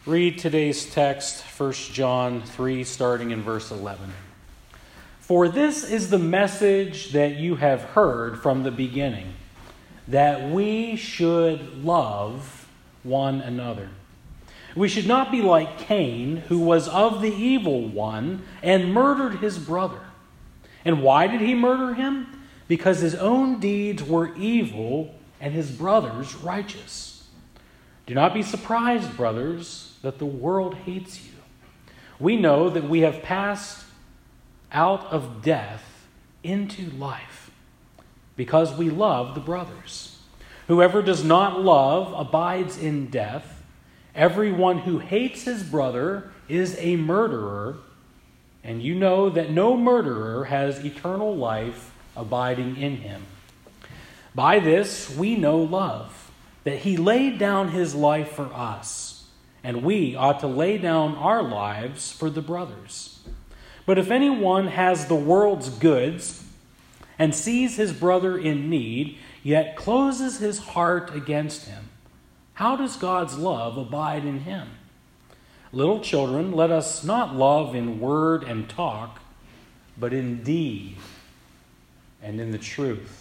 Read today's text, 1 John 3, starting in verse 11. For this is the message that you have heard from the beginning, that we should love one another. We should not be like Cain, who was of the evil one and murdered his brother. And why did he murder him? Because his own deeds were evil and his brother's righteous. Do not be surprised, brothers, that the world hates you. We know that we have passed out of death into life because we love the brothers. Whoever does not love abides in death. Everyone who hates his brother is a murderer, and you know that no murderer has eternal life abiding in him. By this we know love, that he laid down his life for us, and we ought to lay down our lives for the brothers. But if anyone has the world's goods and sees his brother in need, yet closes his heart against him, how does God's love abide in him? Little children, let us not love in word and talk, but in deed and in the truth.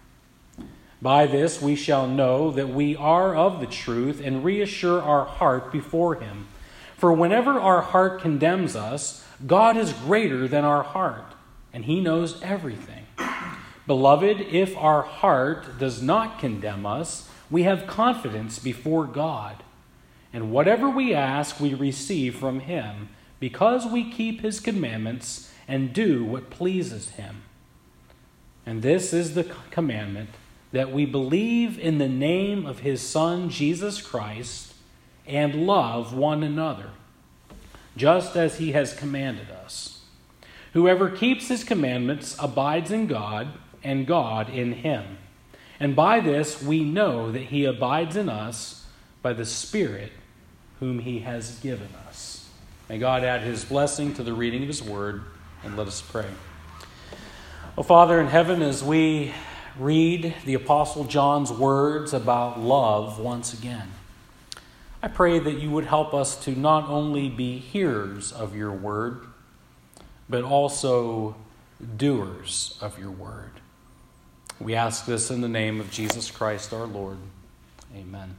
By this we shall know that we are of the truth and reassure our heart before him. For whenever our heart condemns us, God is greater than our heart, and he knows everything. Beloved, if our heart does not condemn us, we have confidence before God. And whatever we ask, we receive from him, because we keep his commandments and do what pleases him. And this is the commandment, that we believe in the name of his Son, Jesus Christ, and love one another, just as he has commanded us. Whoever keeps his commandments abides in God, and God in him. And by this we know that he abides in us by the Spirit whom he has given us. May God add his blessing to the reading of his word, and let us pray. Oh, Father in heaven, as we read the Apostle John's words about love once again, I pray that you would help us to not only be hearers of your word, but also doers of your word. We ask this in the name of Jesus Christ our Lord. Amen.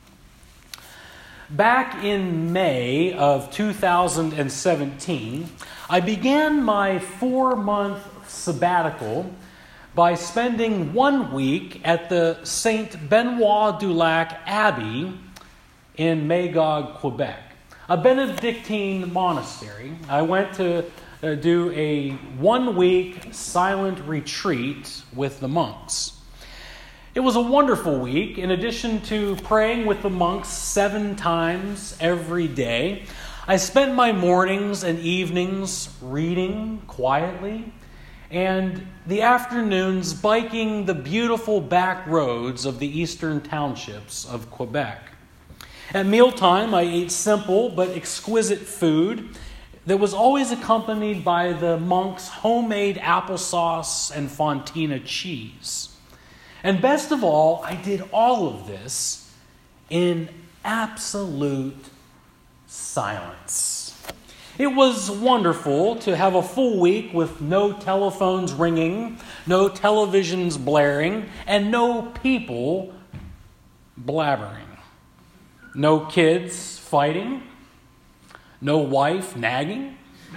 Back in May of 2017, I began my 4-month sabbatical by spending 1 week at the Saint Benoit du Lac Abbey in Magog, Quebec, a Benedictine monastery. I went to do a 1-week silent retreat with the monks. It was a wonderful week. In addition to praying with the monks 7 times every day, I spent my mornings and evenings reading quietly, and the afternoons biking the beautiful back roads of the eastern townships of Quebec. At mealtime, I ate simple but exquisite food that was always accompanied by the monks' homemade applesauce and fontina cheese. And best of all, I did all of this in absolute silence. It was wonderful to have a full week with no telephones ringing, no televisions blaring, and no people blabbering. No kids fighting, no wife nagging,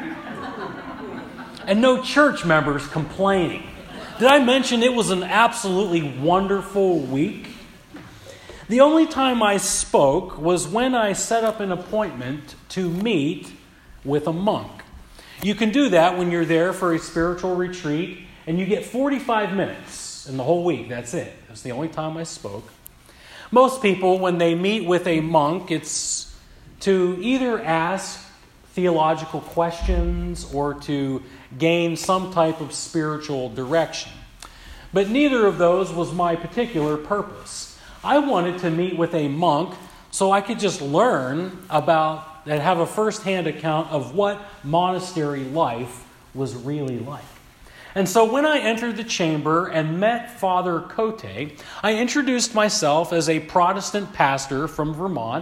and no church members complaining. Did I mention it was an absolutely wonderful week? The only time I spoke was when I set up an appointment to meet with a monk. You can do that when you're there for a spiritual retreat, and you get 45 minutes in the whole week. That's it. That's the only time I spoke. Most people, when they meet with a monk, it's to either ask theological questions or to gain some type of spiritual direction. But neither of those was my particular purpose. I wanted to meet with a monk so I could just learn about and have a first-hand account of what monastery life was really like. And so when I entered the chamber and met Father Cote, I introduced myself as a Protestant pastor from Vermont,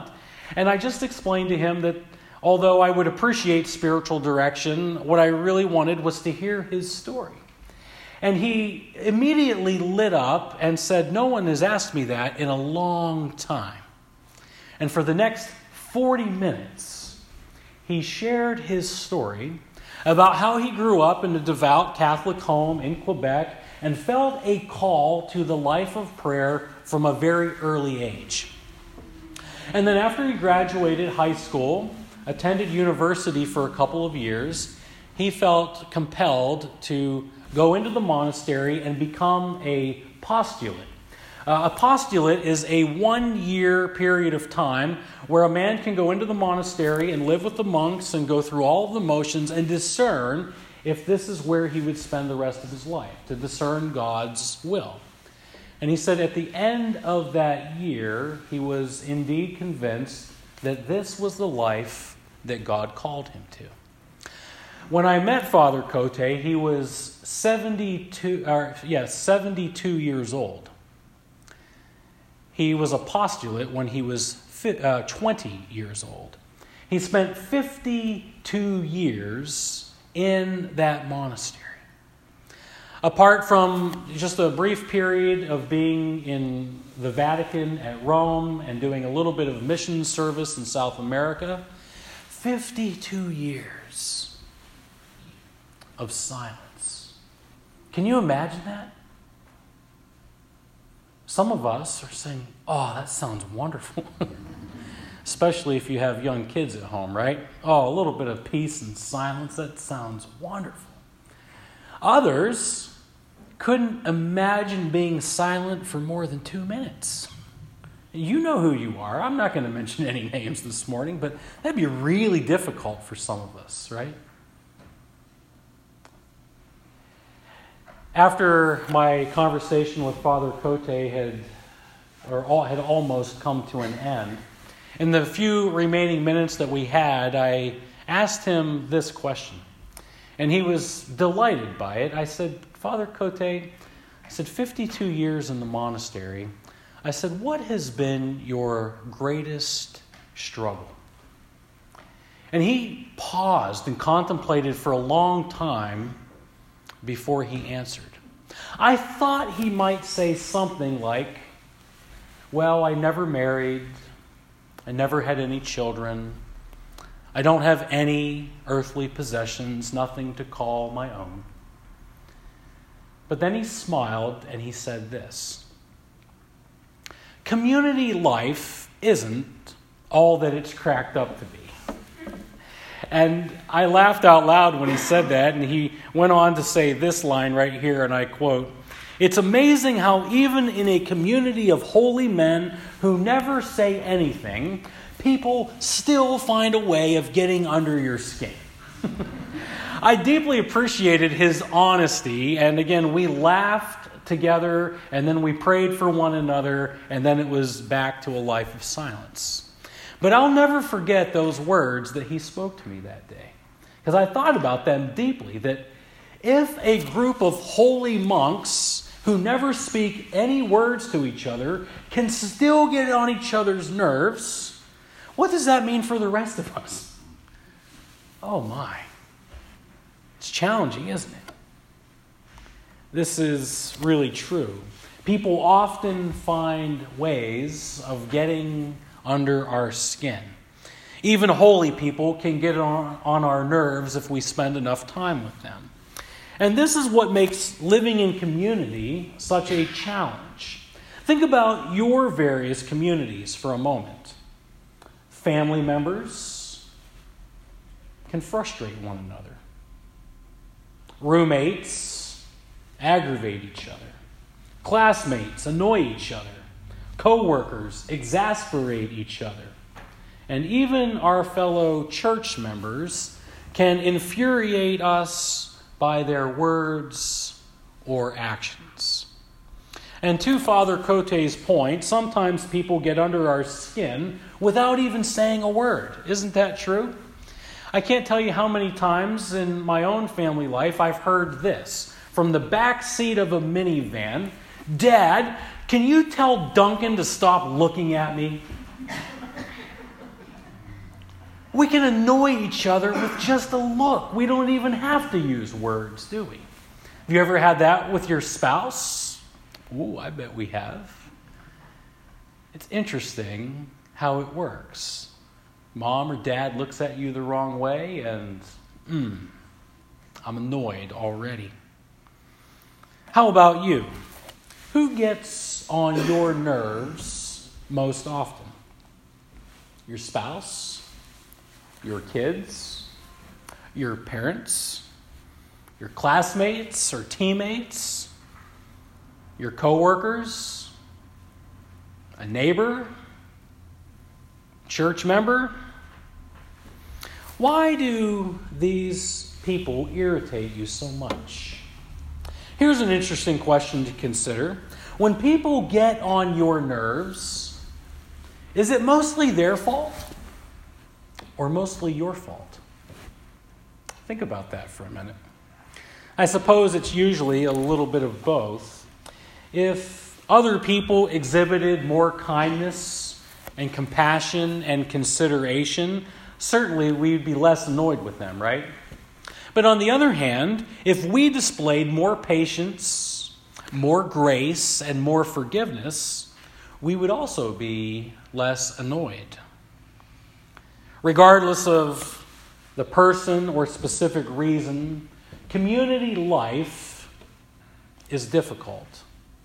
And I just explained to him that although I would appreciate spiritual direction, what I really wanted was to hear his story. And he immediately lit up and said, "No one has asked me that in a long time." And for the next 40 minutes, he shared his story about how he grew up in a devout Catholic home in Quebec and felt a call to the life of prayer from a very early age. And then after he graduated high school, attended university for a couple of years, he felt compelled to go into the monastery and become a postulate. A postulate is a 1-year period of time where a man can go into the monastery and live with the monks and go through all of the motions and discern if this is where he would spend the rest of his life, to discern God's will. And he said at the end of that year, he was indeed convinced that this was the life that God called him to. When I met Father Cote, he was 72 years old. He was a postulate when he was 20 years old. He spent 52 years in that monastery. Apart from just a brief period of being in the Vatican at Rome and doing a little bit of mission service in South America, 52 years of silence. Can you imagine that? Some of us are saying, "Oh, that sounds wonderful." Especially if you have young kids at home, right? Oh, a little bit of peace and silence, that sounds wonderful. Others couldn't imagine being silent for more than 2 minutes. You know who you are. I'm not going to mention any names this morning, but that'd be really difficult for some of us, right? After my conversation with Father Cote had almost come to an end, in the few remaining minutes that we had, I asked him this question. And he was delighted by it. I said, "Father Cote," I said, 52 years in the monastery. I said, "What has been your greatest struggle?" And he paused and contemplated for a long time before he answered. I thought he might say something like, "Well, I never married. I never had any children. I don't have any earthly possessions, nothing to call my own." But then he smiled and he said this: "Community life isn't all that it's cracked up to be." And I laughed out loud when he said that, and he went on to say this line right here, and I quote, "It's amazing how even in a community of holy men who never say anything, people still find a way of getting under your skin." I deeply appreciated his honesty, and again, we laughed together, and then we prayed for one another, and then it was back to a life of silence. But I'll never forget those words that he spoke to me that day, because I thought about them deeply, that if a group of holy monks who never speak any words to each other can still get on each other's nerves, what does that mean for the rest of us? Oh my. It's challenging, isn't it? This is really true. People often find ways of getting under our skin. Even holy people can get on our nerves if we spend enough time with them. And this is what makes living in community such a challenge. Think about your various communities for a moment. Family members can frustrate one another. Roommates aggravate each other. Classmates annoy each other. Co-workers exasperate each other. And even our fellow church members can infuriate us by their words or actions. And to Father Cote's point, sometimes people get under our skin without even saying a word. Isn't that true? I can't tell you how many times in my own family life I've heard this from the back seat of a minivan: "Dad, can you tell Duncan to stop looking at me?" We can annoy each other with just a look. We don't even have to use words, do we? Have you ever had that with your spouse? Ooh, I bet we have. It's interesting how it works. Mom or dad looks at you the wrong way and, I'm annoyed already. How about you? Who gets on your nerves most often? Your spouse? Your kids? Your parents? Your classmates or teammates? Your coworkers? A neighbor? Church member? Why do these people irritate you so much? Here's an interesting question to consider. When people get on your nerves, is it mostly their fault or mostly your fault? Think about that for a minute. I suppose it's usually a little bit of both. If other people exhibited more kindness and compassion and consideration, certainly we'd be less annoyed with them, right? But on the other hand, if we displayed more patience, more grace, and more forgiveness, we would also be less annoyed. Regardless of the person or specific reason, community life is difficult.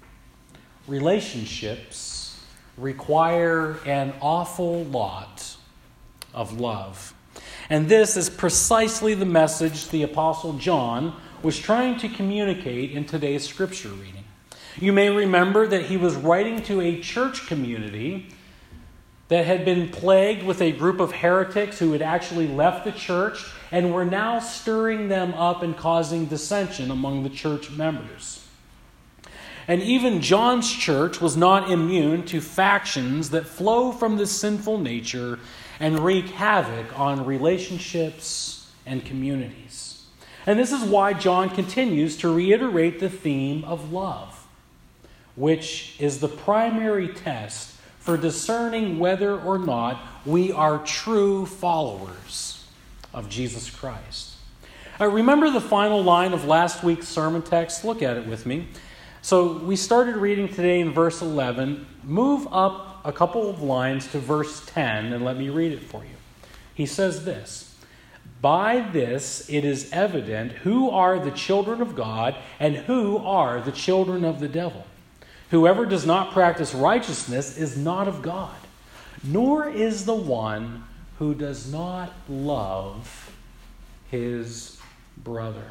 Relationships require an awful lot of love. And this is precisely the message the Apostle John was trying to communicate in today's scripture reading. You may remember that he was writing to a church community that had been plagued with a group of heretics who had actually left the church and were now stirring them up and causing dissension among the church members. And even John's church was not immune to factions that flow from the sinful nature and wreak havoc on relationships and communities. And this is why John continues to reiterate the theme of love, which is the primary test for discerning whether or not we are true followers of Jesus Christ. Remember the final line of last week's sermon text? Look at it with me. So we started reading today in verse 11. Move up a couple of lines to verse 10 and let me read it for you. He says this: "By this it is evident who are the children of God and who are the children of the devil. Whoever does not practice righteousness is not of God, nor is the one who does not love his brother."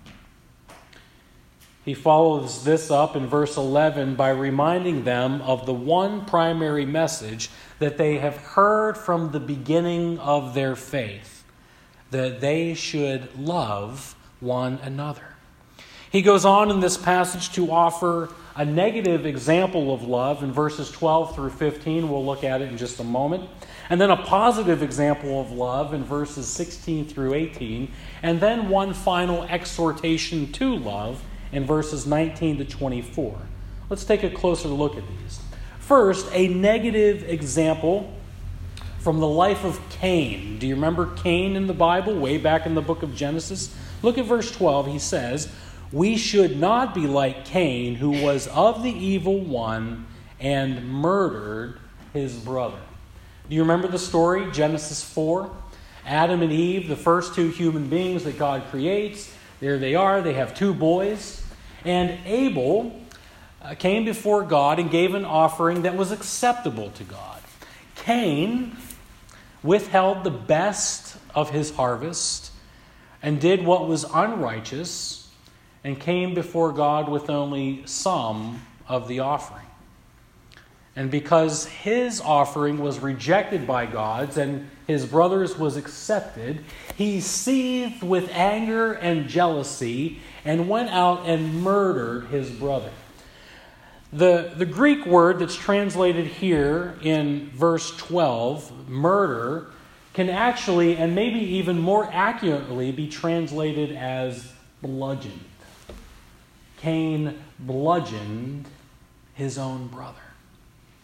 He follows this up in verse 11 by reminding them of the one primary message that they have heard from the beginning of their faith, that they should love one another. He goes on in this passage to offer a negative example of love in verses 12 through 15. We'll look at it in just a moment. And then a positive example of love in verses 16 through 18. And then one final exhortation to love in verses 19 to 24. Let's take a closer look at these. First, a negative example from the life of Cain. Do you remember Cain in the Bible, way back in the book of Genesis? Look at verse 12. He says, "We should not be like Cain, who was of the evil one and murdered his brother." Do you remember the story, Genesis 4? Adam and Eve, the first two human beings that God creates. There they are. They have two boys. And Abel came before God and gave an offering that was acceptable to God. Cain withheld the best of his harvest and did what was unrighteous and came before God with only some of the offering. And because his offering was rejected by God's and his brother's was accepted, he seethed with anger and jealousy and went out and murdered his brother. The Greek word that's translated here in verse 12, murder, can actually, and maybe even more accurately, be translated as bludgeoned. Cain bludgeoned his own brother.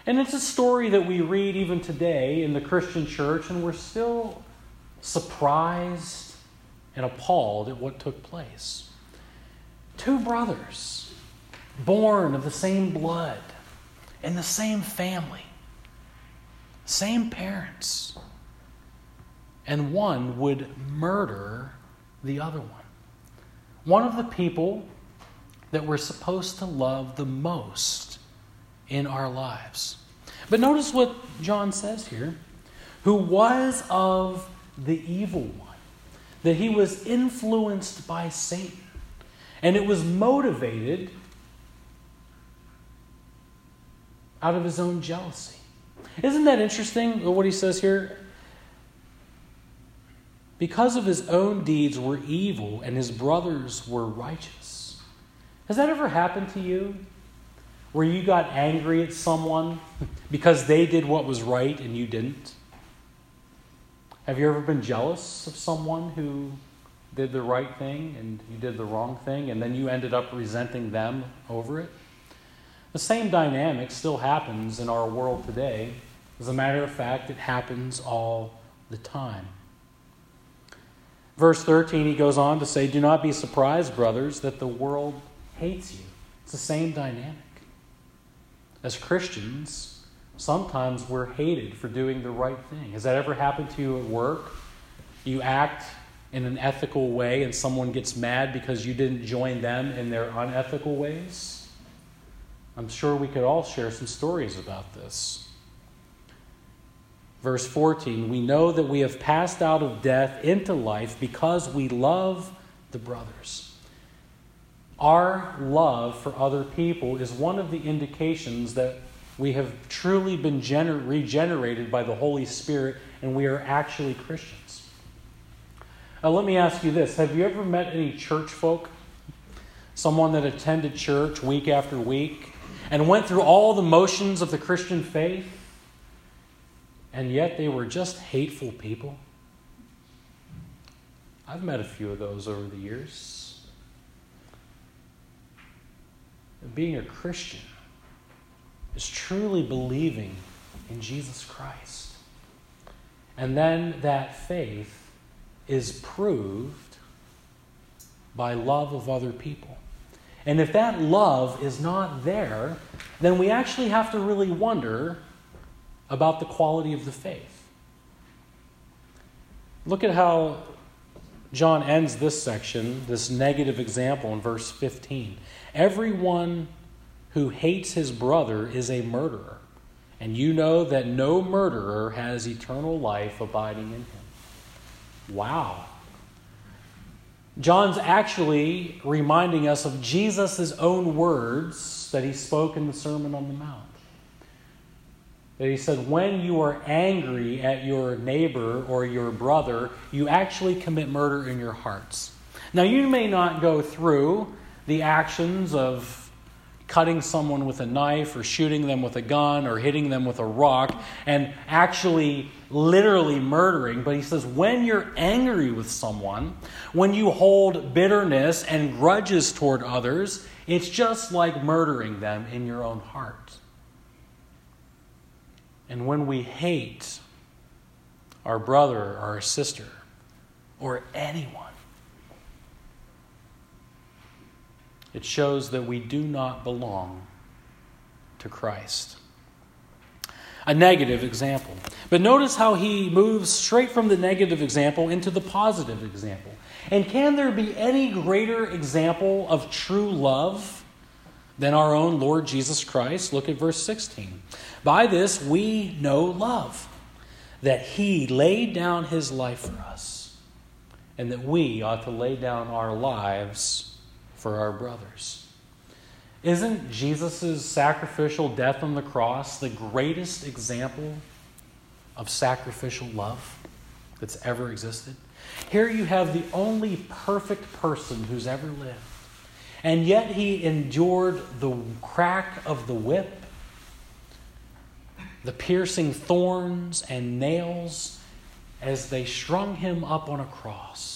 And it's a story that we read even today in the Christian church, and we're still surprised and appalled at what took place. Two brothers, born of the same blood, in the same family, same parents, and one would murder the other one. One of the people that we're supposed to love the most in our lives. But notice what John says here. Who was of the evil one. That he was influenced by Satan. And it was motivated out of his own jealousy. Isn't that interesting what he says here? Because of his own deeds were evil and his brothers were righteous. Has that ever happened to you? Where you got angry at someone because they did what was right and you didn't? Have you ever been jealous of someone who did the right thing and you did the wrong thing, and then you ended up resenting them over it? The same dynamic still happens in our world today. As a matter of fact, it happens all the time. Verse 13, he goes on to say, "Do not be surprised, brothers, that the world hates you." It's the same dynamic. As Christians, sometimes we're hated for doing the right thing. Has that ever happened to you at work? You act in an ethical way and someone gets mad because you didn't join them in their unethical ways? I'm sure we could all share some stories about this. Verse 14, "We know that we have passed out of death into life because we love the brothers." Our love for other people is one of the indications that we have truly been regenerated by the Holy Spirit and we are actually Christians. Now, let me ask you this. Have you ever met any church folk? Someone that attended church week after week and went through all the motions of the Christian faith, and yet they were just hateful people? I've met a few of those over the years. Being a Christian is truly believing in Jesus Christ. And then that faith is proved by love of other people. And if that love is not there, then we actually have to really wonder about the quality of the faith. Look at how John ends this section, this negative example in verse 15. "Everyone who hates his brother is a murderer, and you know that no murderer has eternal life abiding in him." Wow. John's actually reminding us of Jesus' own words that he spoke in the Sermon on the Mount. That he said, when you are angry at your neighbor or your brother, you actually commit murder in your hearts. Now, you may not go through the actions of cutting someone with a knife or shooting them with a gun or hitting them with a rock and actually literally murdering, but he says when you're angry with someone, when you hold bitterness and grudges toward others, it's just like murdering them in your own heart. And when we hate our brother or our sister or anyone, it shows that we do not belong to Christ. A negative example. But notice how he moves straight from the negative example into the positive example. And can there be any greater example of true love than our own Lord Jesus Christ? Look at verse 16. "By this we know love, that he laid down his life for us, and that we ought to lay down our lives for our brothers." Isn't Jesus' sacrificial death on the cross the greatest example of sacrificial love that's ever existed? Here you have the only perfect person who's ever lived. And yet he endured the crack of the whip, the piercing thorns and nails as they strung him up on a cross.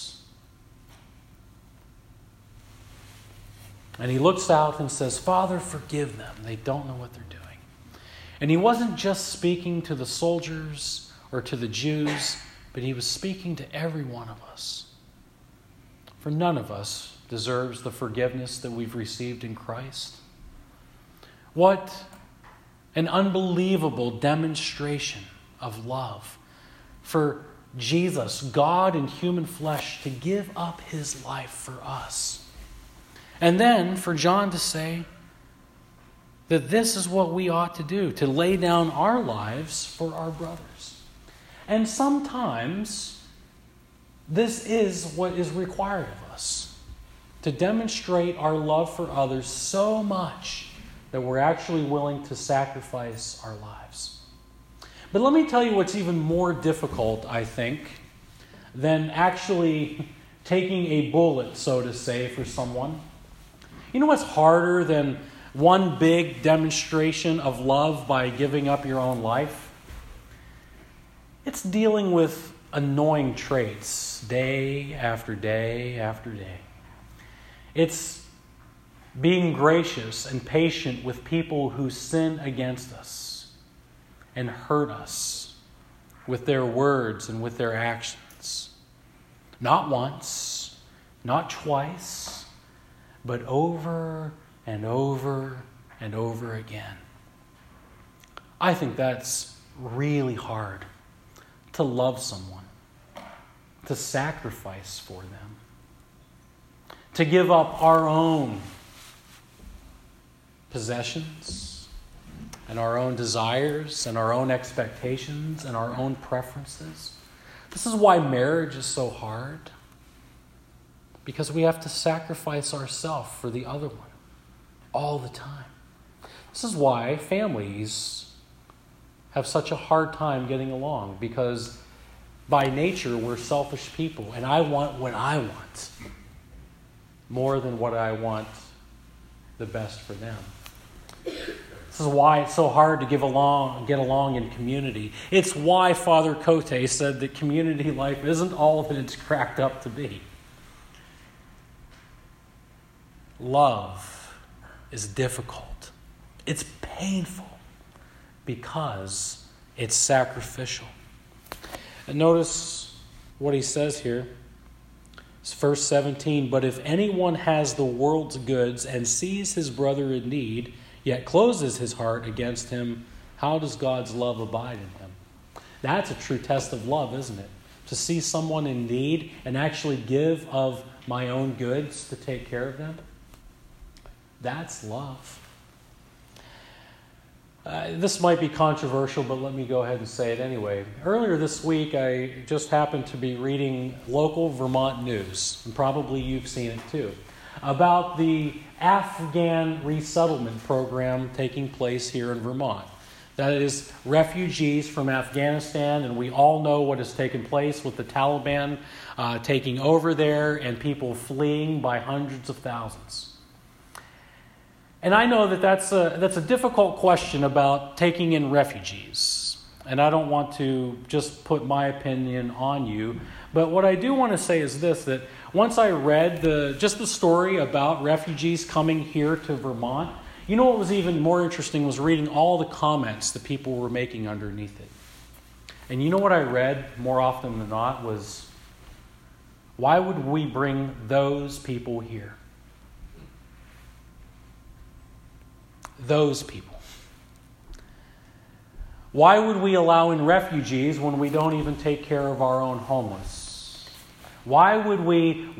And he looks out and says, "Father, forgive them. They don't know what they're doing." And he wasn't just speaking to the soldiers or to the Jews, but he was speaking to every one of us. For none of us deserves the forgiveness that we've received in Christ. What an unbelievable demonstration of love for Jesus, God in human flesh, to give up his life for us. And then for John to say that this is what we ought to do, to lay down our lives for our brothers. And sometimes this is what is required of us, to demonstrate our love for others so much that we're actually willing to sacrifice our lives. But let me tell you what's even more difficult, I think, than actually taking a bullet, so to say, for someone. You know what's harder than one big demonstration of love by giving up your own life? It's dealing with annoying traits day after day after day. It's being gracious and patient with people who sin against us and hurt us with their words and with their actions. Not once, not twice, but over and over and over again. I think that's really hard, to love someone, to sacrifice for them, to give up our own possessions and our own desires and our own expectations and our own preferences. This is why marriage is so hard, because we have to sacrifice ourselves for the other one all the time. This is why families have such a hard time getting along, because by nature we're selfish people, and I want what I want more than what I want the best for them. This is why it's so hard to get along in community. It's why Father Cote said that community life isn't all that it's cracked up to be. Love is difficult. It's painful because it's sacrificial. And notice what he says here. It's verse 17. But if anyone has the world's goods and sees his brother in need, yet closes his heart against him, how does God's love abide in him? That's a true test of love, isn't it? To see someone in need and actually give of my own goods to take care of them. That's love. This might be controversial, but let me go ahead and say it anyway. Earlier this week, I just happened to be reading local Vermont news, and probably you've seen it too, about the Afghan resettlement program taking place here in Vermont. That is, refugees from Afghanistan, and we all know what has taken place with the Taliban taking over there and people fleeing by hundreds of thousands. And I know that that's a difficult question about taking in refugees. And I don't want to just put my opinion on you. But what I do want to say is this, that once I read the story about refugees coming here to Vermont, you know what was even more interesting was reading all the comments that people were making underneath it. And you know what I read more often than not was, why would we bring those people here? Those people. Why would we allow in refugees when we don't even take care of our own homeless? Why would we?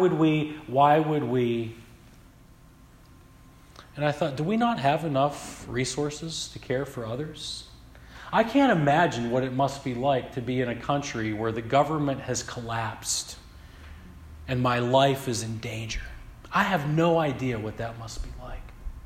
And I thought, do we not have enough resources to care for others? I can't imagine what it must be like to be in a country where the government has collapsed and my life is in danger. I have no idea what that must be like.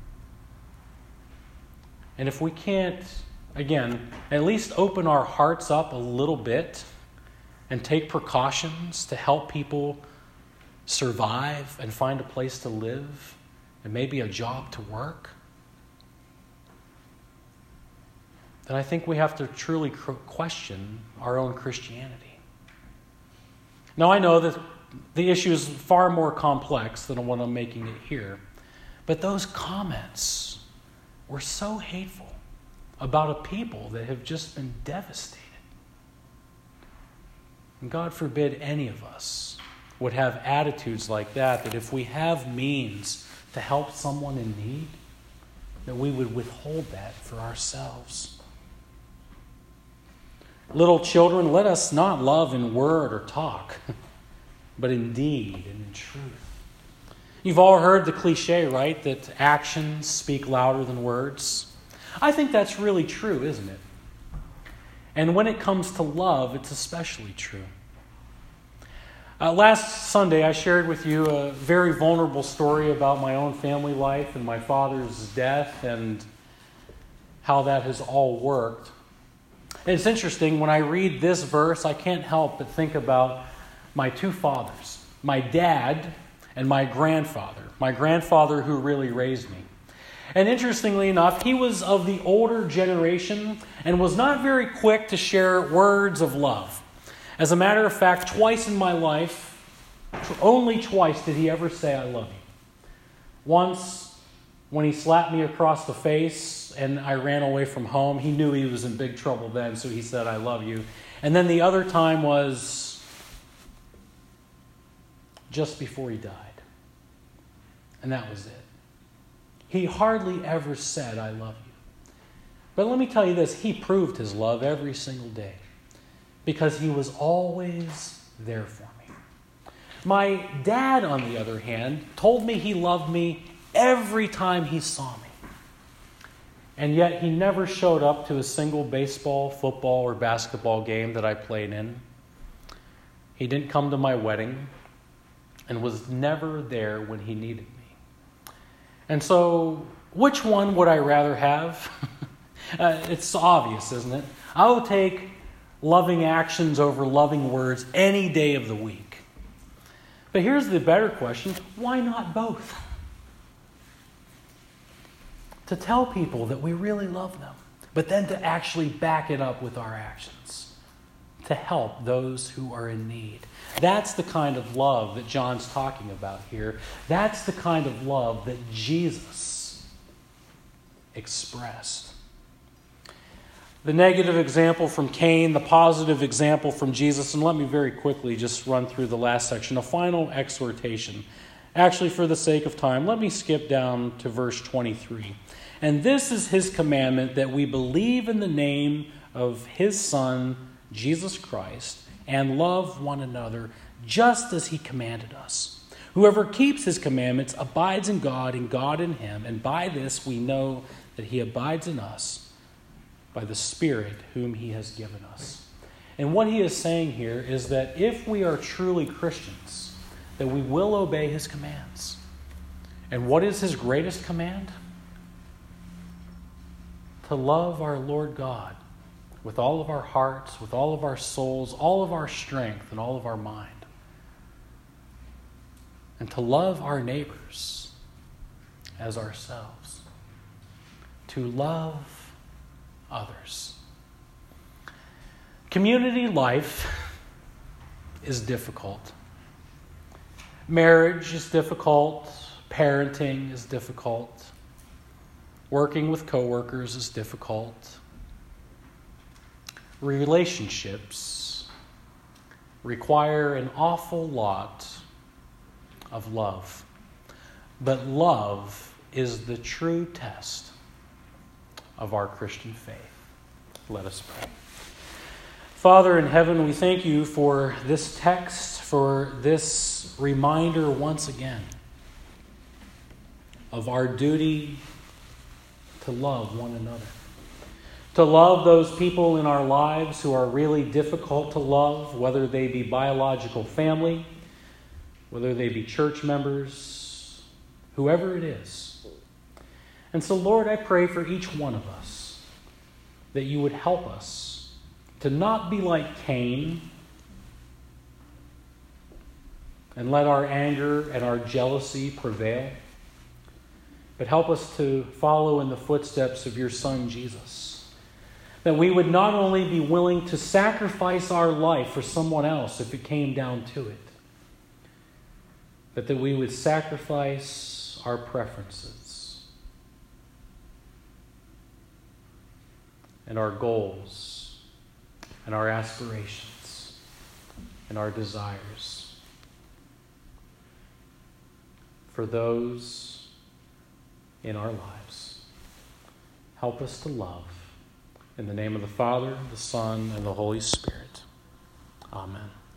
And if we can't, again, at least open our hearts up a little bit and take precautions to help people survive and find a place to live and maybe a job to work, then I think we have to truly question our own Christianity. Now, I know that the issue is far more complex than what I'm making it here, but those comments were so hateful. about a people that have just been devastated. And God forbid any of us would have attitudes like that, that if we have means to help someone in need, that we would withhold that for ourselves. Little children, let us not love in word or talk, but in deed and in truth. You've all heard the cliche, right, that actions speak louder than words. I think that's really true, isn't it? And when it comes to love, it's especially true. Last Sunday, I shared with you a very vulnerable story about my own family life and my father's death and how that has all worked. And it's interesting, when I read this verse, I can't help but think about my two fathers, my dad and my grandfather who really raised me. And interestingly enough, he was of the older generation and was not very quick to share words of love. As a matter of fact, twice in my life, only twice did he ever say, "I love you." Once, when he slapped me across the face and I ran away from home, he knew he was in big trouble then, so he said, "I love you." And then the other time was just before he died. And that was it. He hardly ever said, "I love you." But let me tell you this, he proved his love every single day, because he was always there for me. My dad, on the other hand, told me he loved me every time he saw me. And yet he never showed up to a single baseball, football, or basketball game that I played in. He didn't come to my wedding and was never there when he needed me. And so, which one would I rather have? It's obvious, isn't it? I will take loving actions over loving words any day of the week. But here's the better question: why not both? To tell people that we really love them, but then to actually back it up with our actions, to help those who are in need. That's the kind of love that John's talking about here. That's the kind of love that Jesus expressed. The negative example from Cain, the positive example from Jesus, and let me very quickly just run through the last section, a final exhortation. Actually, for the sake of time, let me skip down to verse 23. "And this is his commandment, that we believe in the name of his Son, Jesus Christ, and love one another, just as he commanded us. Whoever keeps his commandments abides in God, and God in him, and by this we know that he abides in us, by the Spirit whom he has given us." And what he is saying here is that if we are truly Christians, that we will obey his commands. And what is his greatest command? To love our Lord God with all of our hearts, with all of our souls, all of our strength, and all of our mind. And to love our neighbors as ourselves. To love others. Community life is difficult. Marriage is difficult. Parenting is difficult. Working with coworkers is difficult. Relationships require an awful lot of love. But love is the true test of our Christian faith. Let us pray. Father in heaven, we thank you for this text, for this reminder once again of our duty to love one another. To love those people in our lives who are really difficult to love, whether they be biological family, whether they be church members, whoever it is. And so, Lord, I pray for each one of us that you would help us to not be like Cain and let our anger and our jealousy prevail, but help us to follow in the footsteps of your Son, Jesus. That we would not only be willing to sacrifice our life for someone else if it came down to it, but that we would sacrifice our preferences and our goals and our aspirations and our desires. For those in our lives, help us to love. In the name of the Father, the Son, and the Holy Spirit. Amen.